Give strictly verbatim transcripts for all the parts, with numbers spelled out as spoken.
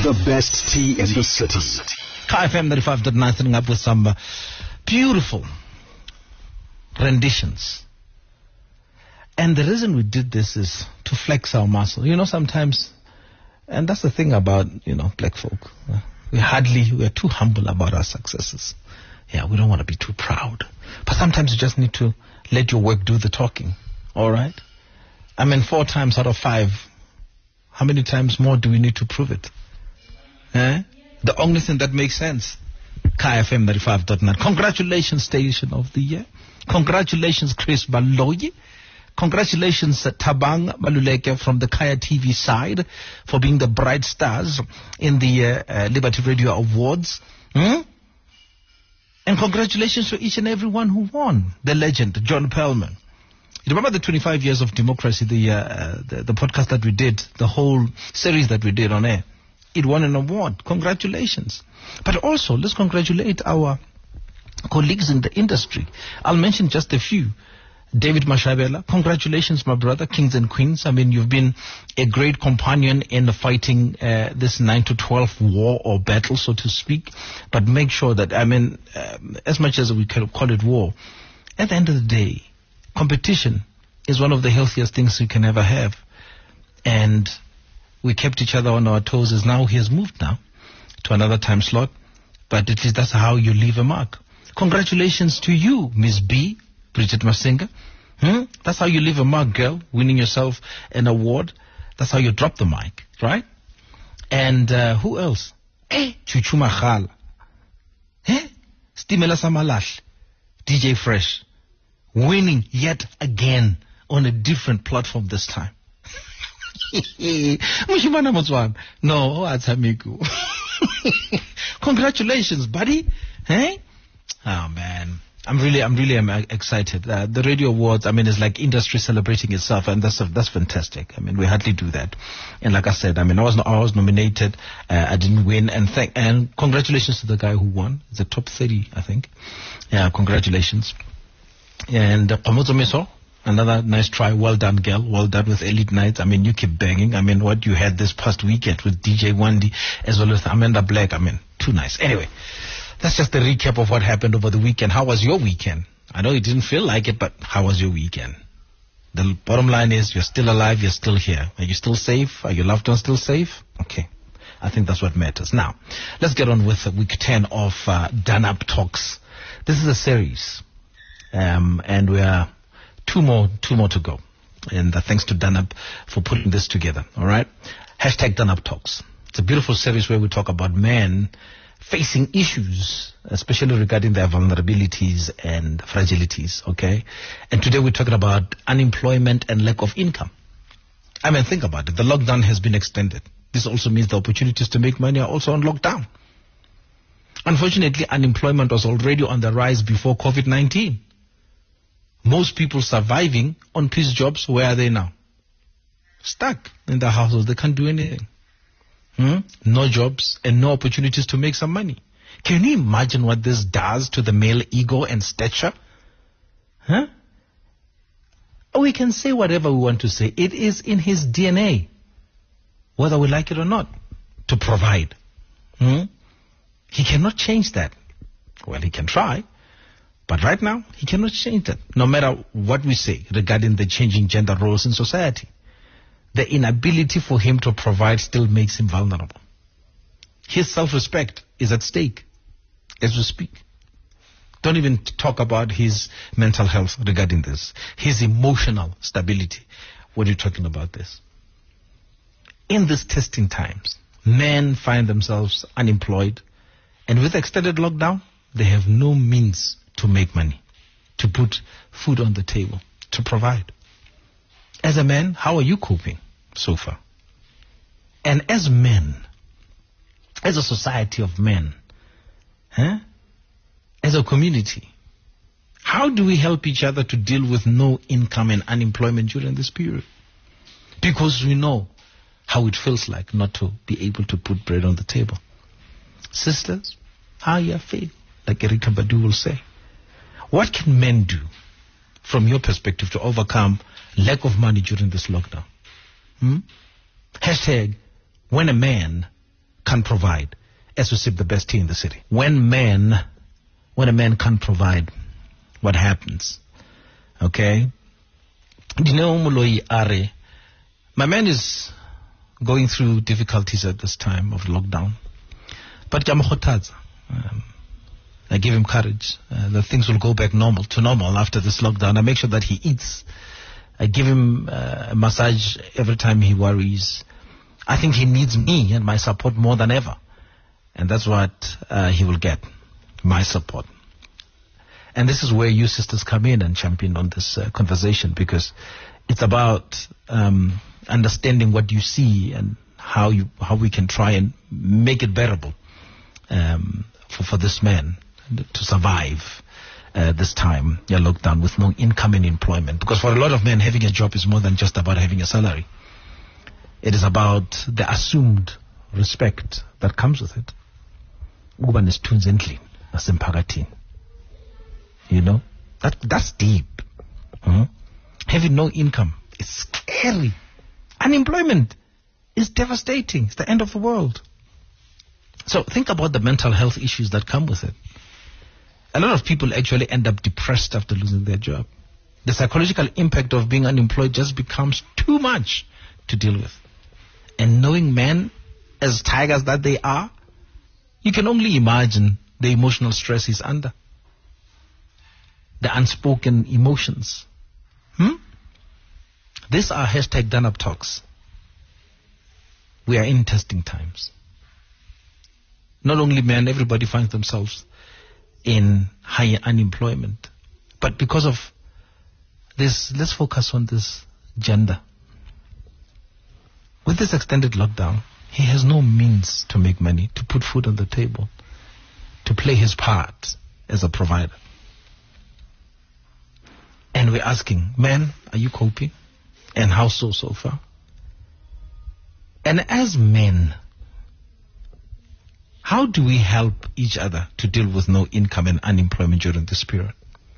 The best tea in the city. K F M ninety-five point nine, setting up with some uh, beautiful renditions. And the reason we did this is to flex our muscle. You know, sometimes, and that's the thing about, you know, black folk. Uh, we hardly, we're too humble about our successes. Yeah, we don't want to be too proud. But sometimes you just need to let your work do the talking. All right? I mean, four times out of five, how many times more do we need to prove it? Eh? The only thing that makes sense. K F M ninety-five point nine. Congratulations, Station of the Year. Congratulations, Chris Baloyi. Congratulations, uh, Tabang Maluleke from the Kaya T V side for being the bright stars in the uh, uh, Liberty Radio Awards. Hmm? And congratulations to each and every one who won. The legend, John Perlman. You remember the twenty-five years of democracy, the, uh, the the podcast that we did, the whole series that we did on air? It won an award. Congratulations. But also, let's congratulate our colleagues in the industry. I'll mention just a few. David Mashabela, congratulations, my brother, kings and queens. I mean, you've been a great companion in fighting uh, this nine to twelve war or battle, so to speak. But make sure that, I mean, uh, as much as we can call it war, at the end of the day, competition is one of the healthiest things you can ever have. And we kept each other on our toes, as now he has moved now to another time slot. But at least that's how you leave a mark. Congratulations to you, Miss B, Bridget Masinga. Hmm? That's how you leave a mark, girl, winning yourself an award. That's how you drop the mic, right? And uh, who else? Eh, Chuchu Magala. Eh? Stimela Samalash. D J Fresh. Winning yet again on a different platform this time. Mushimana Motswan. No, Atamiku. Congratulations, buddy. Hey? Oh man. I'm really, I'm really I'm excited. Uh, the radio awards, I mean, it's like industry celebrating itself, and that's that's fantastic. I mean, we hardly do that. And like I said, I mean, I was I was nominated, uh, I didn't win, and thank and congratulations to the guy who won. It's the top thirty, I think. Yeah, congratulations. And uh, Komozo Meso, another nice try. Well done, girl. Well done with Elite Nights. I mean, you keep banging. I mean, what you had this past weekend with D J Wandy as well as Amanda Black. I mean, too nice. Anyway. That's just a recap of what happened over the weekend. How was your weekend? I know you didn't feel like it, but how was your weekend? The bottom line is you're still alive, you're still here. Are you still safe? Are your loved ones still safe? Okay. I think that's what matters. Now, let's get on with week ten of uh, Done Up Talks. This is a series. Um, and we are two more, two more to go. And uh, thanks to Done Up for putting this together. All right. Hashtag Done Up Talks. It's a beautiful series where we talk about men facing issues, especially regarding their vulnerabilities and fragilities, okay? And today we're talking about unemployment and lack of income. I mean, think about it. The lockdown has been extended. This also means the opportunities to make money are also on lockdown. Unfortunately, unemployment was already on the rise before COVID nineteen. Most people surviving on piece jobs, where are they now? Stuck in their houses. They can't do anything. Hmm? No jobs and no opportunities to make some money. Can you imagine what this does to the male ego and stature? Huh? We can say whatever we want to say. It is in his D N A, whether we like it or not, to provide. Hmm? He cannot change that. Well, he can try, but right now, he cannot change that, no matter what we say regarding the changing gender roles in society. The inability for him to provide still makes him vulnerable. His self-respect is at stake as we speak. Don't even talk about his mental health regarding this. His emotional stability. What are you talking about this? In these testing times, men find themselves unemployed, and with extended lockdown, they have no means to make money, to put food on the table, to provide. As a man, how are you coping so far? And as men, as a society of men, huh? As a community, how do we help each other to deal with no income and unemployment during this period? Because we know how it feels like not to be able to put bread on the table. Sisters, how you feel? Like Erika Badu will say. What can men do from your perspective to overcome lack of money during this lockdown? Hmm? Hashtag, when a man can't provide, as we sip the best tea in the city. When men, when a man can't provide, what happens? Okay? You know, Muloi Are, my man is going through difficulties at this time of lockdown. But um, I give him courage uh, that things will go back normal to normal after this lockdown. I make sure that he eats. I give him uh, a massage every time he worries. I think he needs me and my support more than ever. And that's what uh, he will get, my support. And this is where you sisters come in and champion on this uh, conversation, because it's about um, understanding what you see and how you how we can try and make it bearable um, for, for this man to survive uh, this time, your lockdown, with no income and employment. Because for a lot of men, having a job is more than just about having a salary. It is about the assumed respect that comes with it. You know, that that's deep. Mm-hmm. Having no income is scary. Unemployment is devastating. It's the end of the world. So think about the mental health issues that come with it. A lot of people actually end up depressed after losing their job. The psychological impact of being unemployed just becomes too much to deal with. And knowing men as tigers that they are, you can only imagine the emotional stress he's under. The unspoken emotions. Hmm? These are hashtag done up talks. We are in testing times. Not only men, everybody finds themselves in high unemployment. But because of this, let's focus on this gender. With this extended lockdown, he has no means to make money, to put food on the table, to play his part as a provider. And we're asking, men, are you coping? And how so so far? And as men, how do we help each other to deal with no income and unemployment during this period?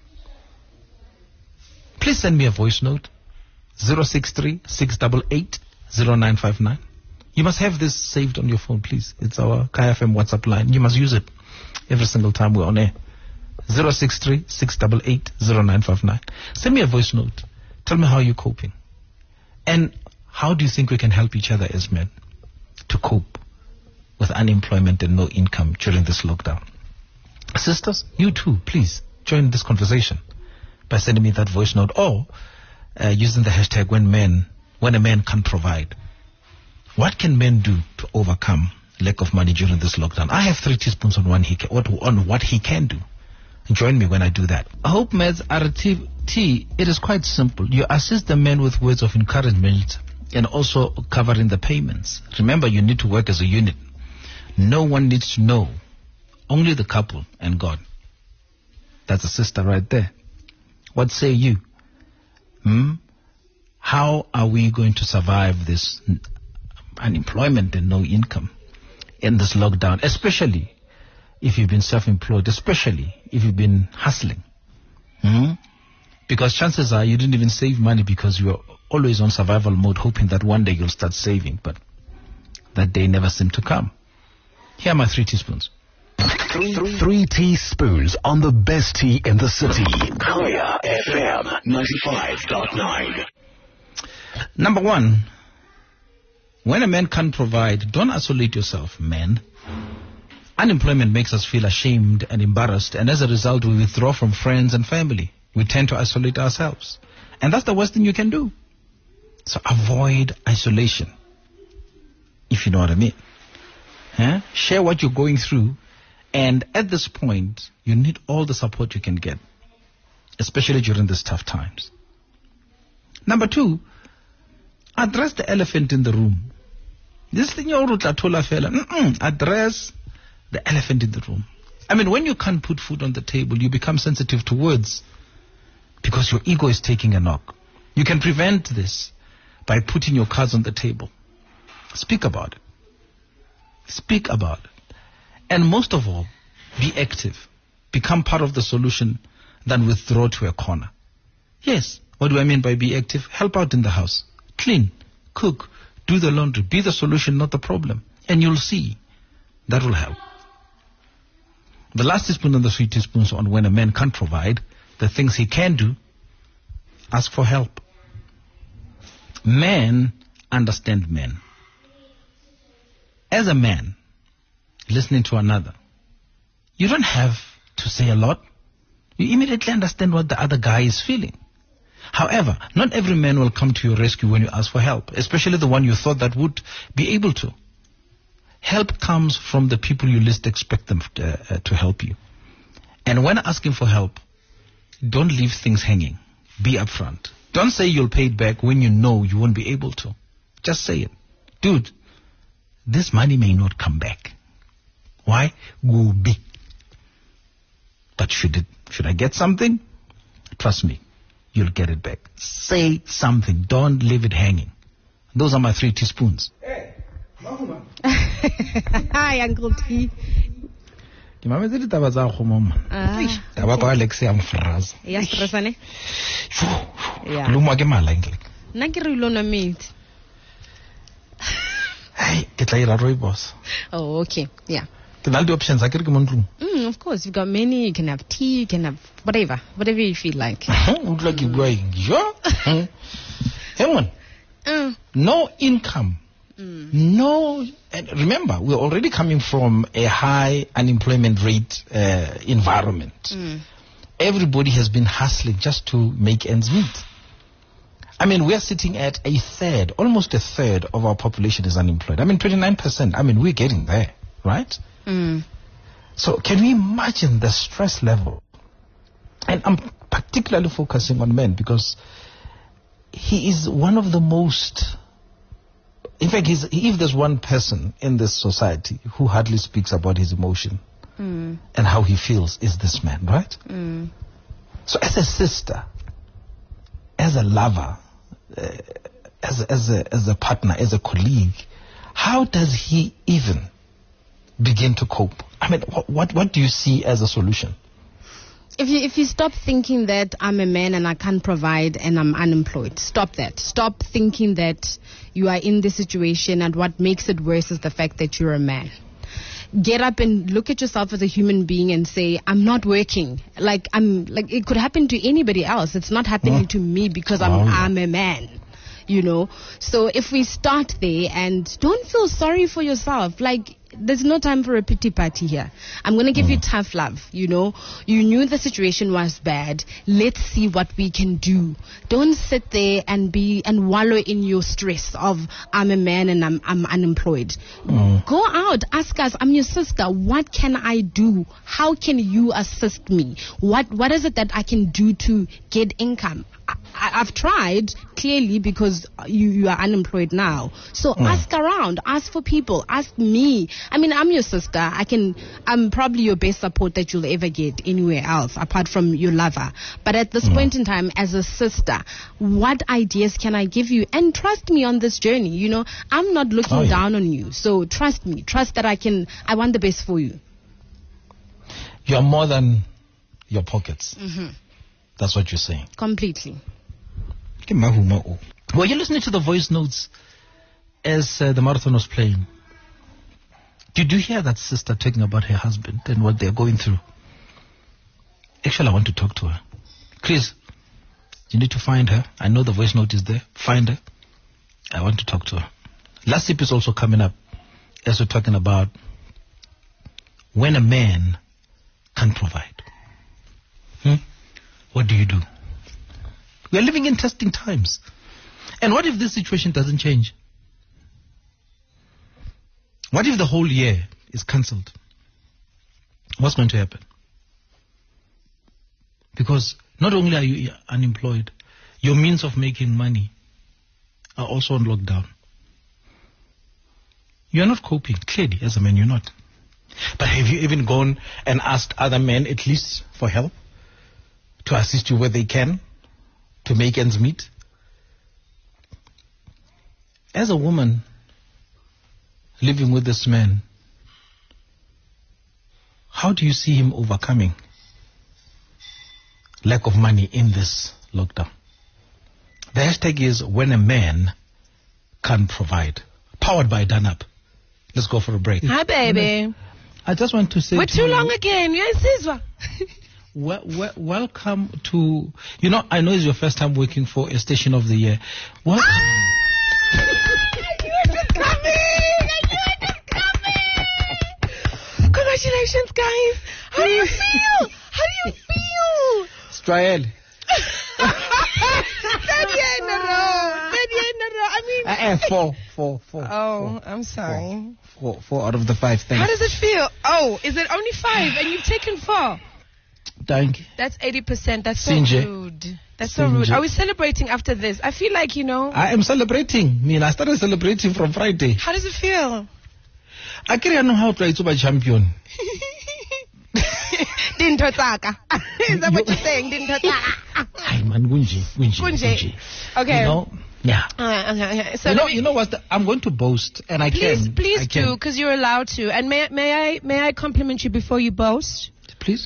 Please send me a voice note, zero six three, six eight eight, zero nine five nine. You must have this saved on your phone, please. It's our Kaya F M WhatsApp line. You must use it every single time we're on air. zero six three, six eight eight, zero nine five nine. Send me a voice note. Tell me how you're coping. And how do you think we can help each other as men to cope with unemployment and no income during this lockdown? Sisters, you too, please join this conversation by sending me that voice note, or uh, using the hashtag when men, when a man can't provide. What can men do to overcome lack of money during this lockdown? I have three teaspoons on one he can, on what he can do. Join me when I do that. Hope Meds R T T, it is quite simple. You assist the men with words of encouragement and also covering the payments. Remember, you need to work as a unit. No one needs to know. Only the couple and God. That's a sister right there. What say you? Hmm? How are we going to survive this unemployment and no income in this lockdown, especially if you've been self-employed, especially if you've been hustling? Hmm? Because chances are you didn't even save money because you were always on survival mode, hoping that one day you'll start saving, but that day never seemed to come. Here are my three teaspoons. Three, three, three teaspoons on the best tea in the city. Kaya F M ninety-five point nine. Number one, when a man can't provide, don't isolate yourself, men. Unemployment makes us feel ashamed and embarrassed, and as a result, we withdraw from friends and family. We tend to isolate ourselves. And that's the worst thing you can do. So avoid isolation, if you know what I mean. Huh? Share what you're going through, and at this point, you need all the support you can get, especially during these tough times. Number two, address the elephant in the room. This thing you're address the elephant in the room. I mean, when you can't put food on the table, you become sensitive to words because your ego is taking a knock. You can prevent this by putting your cards on the table. Speak about it. Speak about it. And most of all, be active. Become part of the solution than withdraw to a corner. Yes, what do I mean by be active? Help out in the house. Clean, cook, do the laundry. Be the solution, not the problem. And you'll see That will help. The last teaspoon and the three teaspoons on when a man can't provide the things he can do, ask for help. Men understand men. As a man, listening to another, you don't have to say a lot. You immediately understand what the other guy is feeling. However, not every man will come to your rescue when you ask for help, especially the one you thought that would be able to. Help comes from the people you least expect them to, uh, to help you. And when asking for help, don't leave things hanging. Be upfront. Don't say you'll pay it back when you know you won't be able to. Just say it. Dude, this money may not come back. Why? Go big. But should it, should I get something? Trust me, you'll get it back. Say something. Don't leave it hanging. Those are my three teaspoons. Hey, hi, Uncle T. Ke mametse ditaba tsa go mama. Ya ba kwa Alex ya mfraza. Ya stressa ne? Ya. Lo mo ke mala entle. Nna ke re lo no meat. Hey, ke tla ira rooibos. Oh, okay. Yeah. Ke na le options akere ke mo ntlong. Mm, of course, you've got many. You can have tea, you can have whatever, whatever you feel like. Would like you going? Yeah. Hey man. Mm. No income. Mm. No, and remember, we're already coming from a high unemployment rate uh, environment. Mm. Everybody has been hustling just to make ends meet. I mean, we're sitting at a third, almost a third of our population is unemployed. I mean, twenty-nine percent. I mean, we're getting there, right? Mm. So can you imagine the stress level? And I'm particularly focusing on men because he is one of the most... In fact, he's, if there's one person in this society who hardly speaks about his emotion mm. and how he feels, is this man, right? Mm. So as a sister, as a lover, uh, as, a, as, a, as a partner, as a colleague, how does he even begin to cope? I mean, what, what, what do you see as a solution? If you, if you stop thinking that I'm a man and I can't provide and I'm unemployed, stop that. Stop thinking that you are in this situation and what makes it worse is the fact that you're a man. Get up and look at yourself as a human being and say, I'm not working. Like, I'm, like, it could happen to anybody else. It's not happening mm. to me because I'm, oh, yeah. I'm a man. You know, so if we start there and don't feel sorry for yourself, like there's no time for a pity party here. I'm going to give mm. you tough love, you know. You knew the situation was bad. Let's see what we can do. Don't sit there and be and wallow in your stress of I'm a man and I'm, I'm unemployed. Mm. Go out, ask us, I'm your sister. What can I do? How can you assist me? What What is it that I can do to get income? I, I've tried, clearly, because you, you are unemployed now. So mm. ask around, ask for people, ask me. I mean, I'm your sister. I can, I'm probably your best support that you'll ever get anywhere else, apart from your lover. But at this mm. point in time, as a sister, what ideas can I give you? And trust me on this journey. You know, I'm not looking oh, yeah. down on you. So trust me. Trust that I can, I want the best for you. You're more than your pockets. Mm-hmm. That's what you're saying. Completely. Were you listening to the voice notes as uh, the marathon was playing? Did you hear that sister talking about her husband and what they're going through? Actually, I want to talk to her. Chris, you need to find her. I know the voice note is there. Find her. I want to talk to her. Last tip is also coming up as we're talking about when a man can't provide. Hmm? What do you do? We are living in testing times. And what if this situation doesn't change? What if the whole year is cancelled? What's going to happen? Because not only are you unemployed, your means of making money are also on lockdown. You're not coping. Clearly, as a man, you're not. But have you even gone and asked other men at least for help? To assist you where they can? To make ends meet? As a woman living with this man, how do you see him overcoming lack of money in this lockdown? The hashtag is when a man can't provide. Powered by Danup. Let's go for a break. Hi, baby. I just want to say We're to too you, long again. Yes, Sizwa. Well, well, welcome to, you know, I know it's your first time working for a station of the year. Welcome. I knew it was coming. I knew it was coming. Congratulations, guys. How do you feel? How do you feel? Strael. Third year in a row. Third year in a row. I mean. Uh, uh, four, four, four. Oh, four, I'm sorry. Four, four, four out of the five. Thanks. How does it feel? Oh, is it only five and you've taken four? Thank you. That's eighty percent. That's so Sinje. rude. That's so rude. Sinje. Are we celebrating after this? I feel like, you know. I am celebrating. I mean, I started celebrating from Friday. How does it feel? I can't know how to play super champion. Didn't Totaka. Is that what you're saying? Didn't Totaka. Ay, man, Gunji, Gunji, Gunji. Gunji. Okay. You know, yeah. Okay, okay, okay. So you know, let me- you know what? The, I'm going to boast, and I Please, can. please I do, can. because you're allowed to. And may may I may I compliment you before you boast? Please.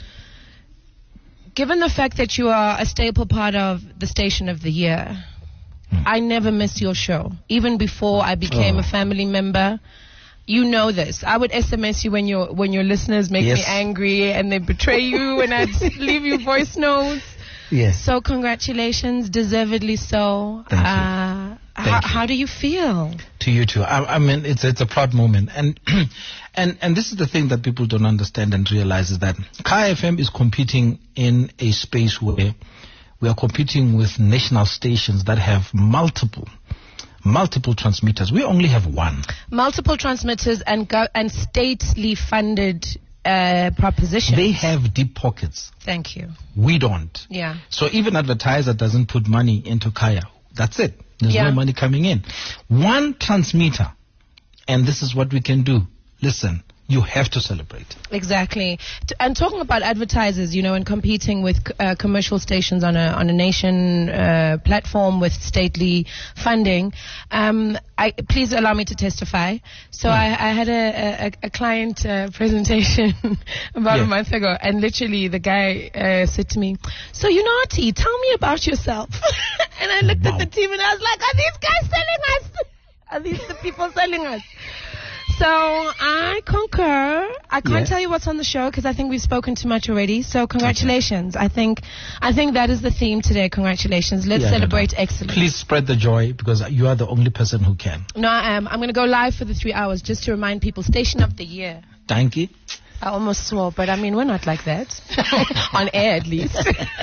Given the fact that you are a staple part of the Station of the Year, Hmm. I never miss your show. Even before I became Oh. a family member, you know this. I would S M S you when your when your listeners make Yes. me angry and they betray you, and I'd leave you voice notes. Yes. So congratulations, deservedly so. Thank you. Uh, Thank how, you. how do you feel? To you too. I, I mean, it's it's a proud moment, and and and this is the thing that people don't understand and realize is that Kaya F M is competing in a space where we are competing with national stations that have multiple multiple transmitters. We only have one. Multiple transmitters and go- and stately funded uh, propositions. They have deep pockets. Thank you. We don't. Yeah. So even advertiser doesn't put money into Kaya. That's it. There's Yeah. no money coming in. One transmitter, and this is what we can do. Listen, you have to celebrate. Exactly. T- And talking about advertisers, you know, and competing with c- uh, commercial stations on a on a nation uh, platform with stately funding, um, I, please allow me to testify. So I, I had a, a, a client uh, presentation about Yeah. a month ago, and literally the guy uh, said to me, "So you know, T, tell me about yourself." And I looked Wow. at the team and I was like, "Are these guys selling us? Are these the people selling us?" So I concur. I can't Yeah. tell you what's on the show because I think we've spoken too much already. So congratulations. I think I think that is the theme today. Congratulations. Let's Yeah, no, celebrate no. excellence. Please spread the joy because you are the only person who can. No, I am. I'm going to go live for the three hours just to remind people. Station of the Year. Thank you. I almost swore, but I mean we're not like that on air at least.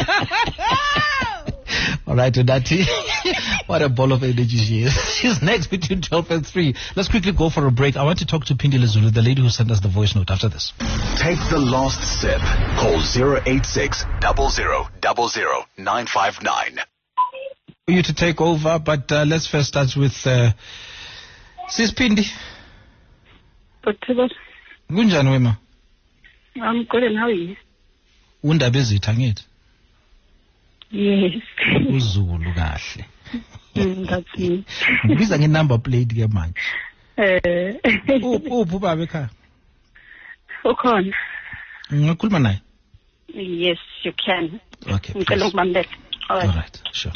All right, Udati. What a ball of energy she is. She's next between twelve and three. Let's quickly go for a break. I want to talk to Pindile Zulu, the lady who sent us the voice note after this. Take the last sip. Call zero eight six, zero zero zero zero, nine five nine. For you to take over, but uh, let's first start with uh, Sis Pindi. But Kunjani wema? I'm good, and how are you? Undaba ezitha ngithi. Yes. Uzulu kahle. Mm, that's me. Ngibiza nge-number plate ke manje. Uh, Uphi uphi ubaba ekhaya? ukhona. Ngikhuluma naye. Yes, you can. Okay. Ngicela please. ukubambela. All All right. right, sure.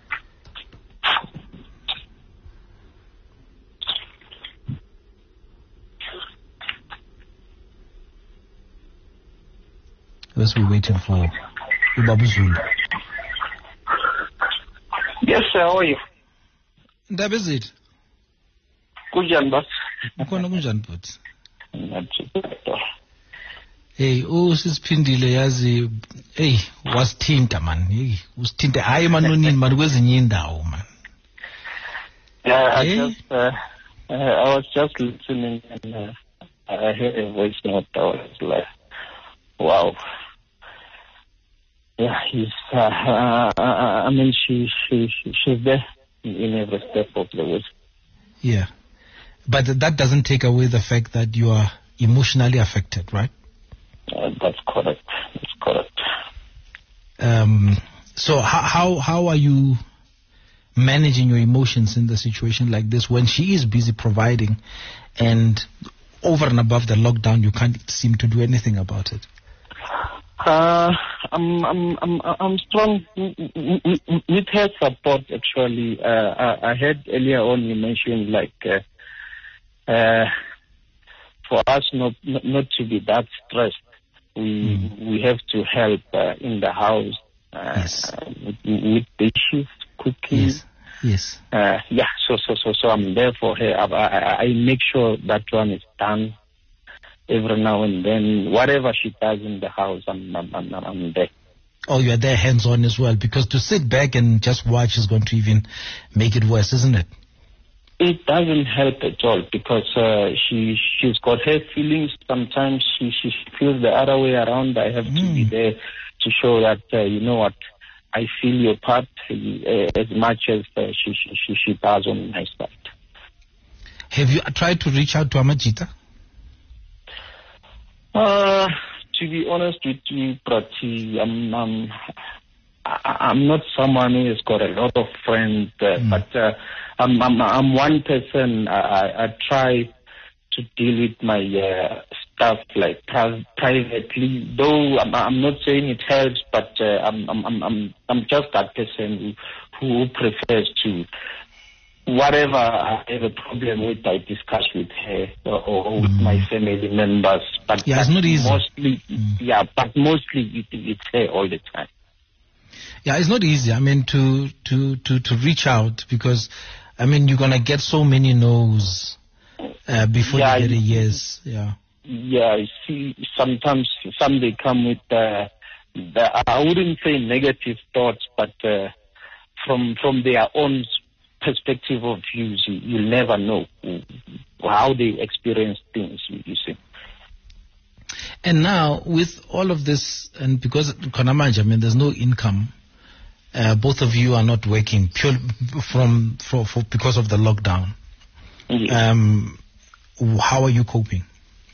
Let's be waiting for Ubaba Zulu. Yes, sir. How are you? Ndaba ezitha? Kunjani bas? Ukhona kunjani bhuti? Ngathi. Hey, usisiphindile yazi, hey, wasithinta man. Hey, usithinta hayi emanonini man kwezinye indawo man. Yeah, I Eh? just, uh, uh, I was just listening and uh, I heard a voice note. I was like, wow. Yeah, he's, uh, uh, I mean, she, she, she, she's there in every step of the way. Yeah. But that doesn't take away the fact that you are emotionally affected, right? Uh, that's correct. That's correct. Um, so how, how, how are you managing your emotions in the situation like this when she is busy providing and over and above the lockdown, you can't seem to do anything about it? Uh, I'm, I'm, I'm, I'm strong with her support. Actually, uh, I, I heard earlier on you mentioned like uh, uh, for us not, not not to be that stressed, we Mm. we have to help uh, in the house uh, Yes. with, with dishes, cooking. Yes. Yes. Uh, yeah, so so so so I'm there for her. I, I, I make sure that one is done every now and then. Whatever she does in the house, I'm I'm, I'm, I'm there. Oh, you're there hands-on as well, because to sit back and just watch is going to even make it worse, isn't it? It doesn't help at all because uh, she she's got her feelings. Sometimes she she feels the other way around. I have to be there to show that uh, you know what, I feel your part uh, as much as uh, she, she she she does on my side. Have you tried to reach out to Amajita? Uh, to be honest with you, Prati, I'm, I'm, I- I'm not someone who has got a lot of friends, uh, Mm. but uh, I'm, I'm, I'm one person. I, I, I try to deal with my uh, stuff like pri- privately. Though I'm, I'm not saying it helps, but uh, I'm, I'm, I'm, I'm, I'm just that person who, who prefers to. Whatever I have a problem with, I discuss with her or, or with my family members. But Yeah, it's not easy. Mostly, yeah, but mostly it, it's her all the time. Yeah, it's not easy. I mean, to to to to reach out, because, I mean, you're gonna get so many no's uh, before Yeah, you get a you- yes. Yeah. Yeah, you see, sometimes some they come with, uh, the, I wouldn't say negative thoughts, but uh, from from their own perspective of views, you, you'll never know how they experience things, you, you see. And now, with all of this, and because Konamanja, I mean, there's no income, uh, both of you are not working pure from for, for because of the lockdown. Yes. Um, how are you coping?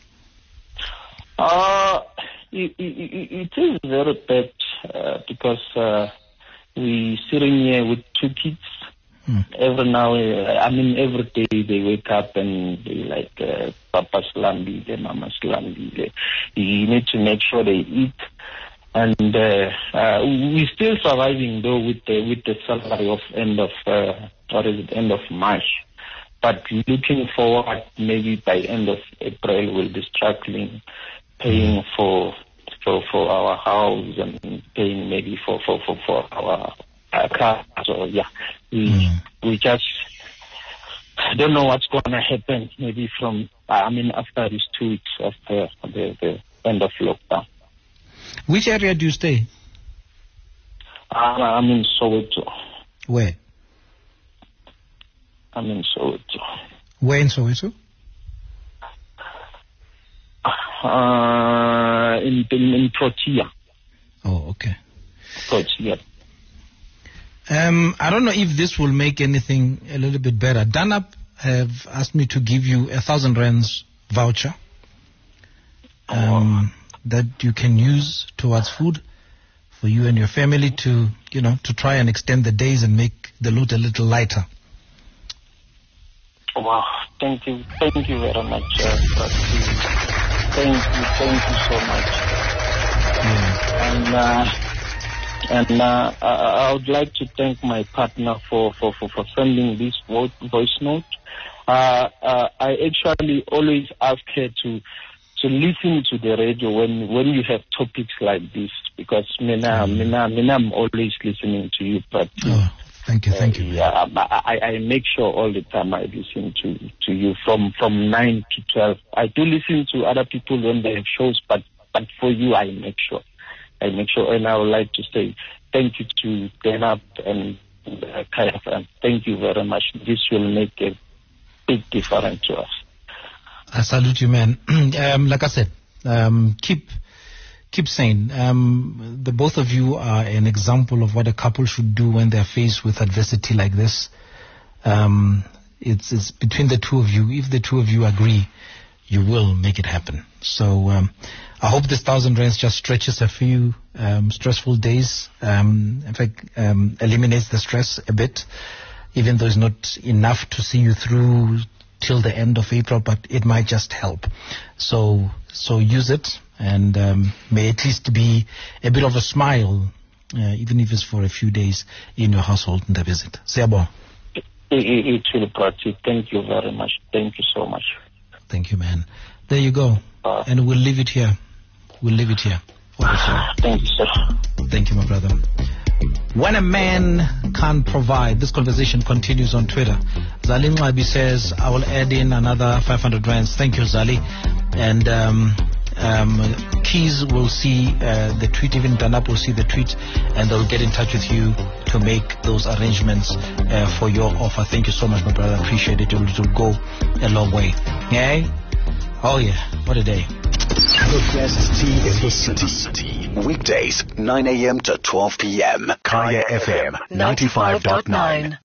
Uh, it, it, it is very bad uh, because uh, we sitting here with two kids. Hmm. Every now, uh, I mean, every day they wake up and they like, uh, Papa Slambile, Mama Slambile. You need to make sure they eat. And uh, uh, we're still surviving though with the with the salary of end of uh, what is it, end of March. But looking forward, maybe by end of April we'll be struggling, paying for for for our house and paying maybe for for for, for our uh, car. So yeah, we Mm. we just I don't know what's going to happen. Maybe from I mean after these two weeks of the the, the end of lockdown. Which area do you stay? I'm, I'm in Soweto. Where? I'm in Soweto. Where in Soweto? Uh, in, in, in Protea. Oh, okay. Protea. Um, I don't know if this will make anything a little bit better. Danap have asked me to give you a thousand rands voucher um, that you can use towards food for you and your family to, you know, to try and extend the days and make the load a little lighter. Wow, thank you, thank you very much, uh, Prati. Thank you, thank you so much. Yeah. And uh, and uh, I, I would like to thank my partner for, for, for, for sending this vo- voice note. Uh, uh, I actually always ask her to to listen to the radio when when you have topics like this, because mina, mina, mina, I'm always listening to you, but Oh, thank you, thank you. Uh, yeah, I, I, I make sure all the time I listen to, to you from, from nine to twelve. I do listen to other people when they have shows, but, but for you, I make sure. I make sure, and I would like to say thank you to Denap and uh, Kayaf, and thank you very much. This will make a big difference to us. I salute you, man. um, like I said, um, keep keep saying. Um, the both of you are an example of what a couple should do when they're faced with adversity like this. Um, it's, it's between the two of you. If the two of you agree, you will make it happen. So um, I hope this thousand rands just stretches a few um, stressful days. Um, in fact, um, eliminates the stress a bit, even though it's not enough to see you through till the end of April, but it might just help. So so use it, and um, may at least be a bit of a smile, uh, even if it's for a few days in your household in the visit. Siyabonga. It, it, it will, Prati. Thank you very much. Thank you so much. Thank you, man. There you go. Uh, And we'll leave it here. We'll leave it here. Thank you, sir. Thank you, my brother. When a man can't provide, this conversation continues on Twitter. Zali Ngwabi says, I will add in another five hundred rands. Thank you, Zali. And um, um, Keys will see uh, the tweet, even Danap will see the tweet, and they'll get in touch with you to make those arrangements uh, for your offer. Thank you so much, my brother. Appreciate it. It will, it will go a long way. Yeah? Oh, yeah. What a day. The best tea in the city. Weekdays, nine a.m. to twelve p.m. Kaya F M ninety-five point nine.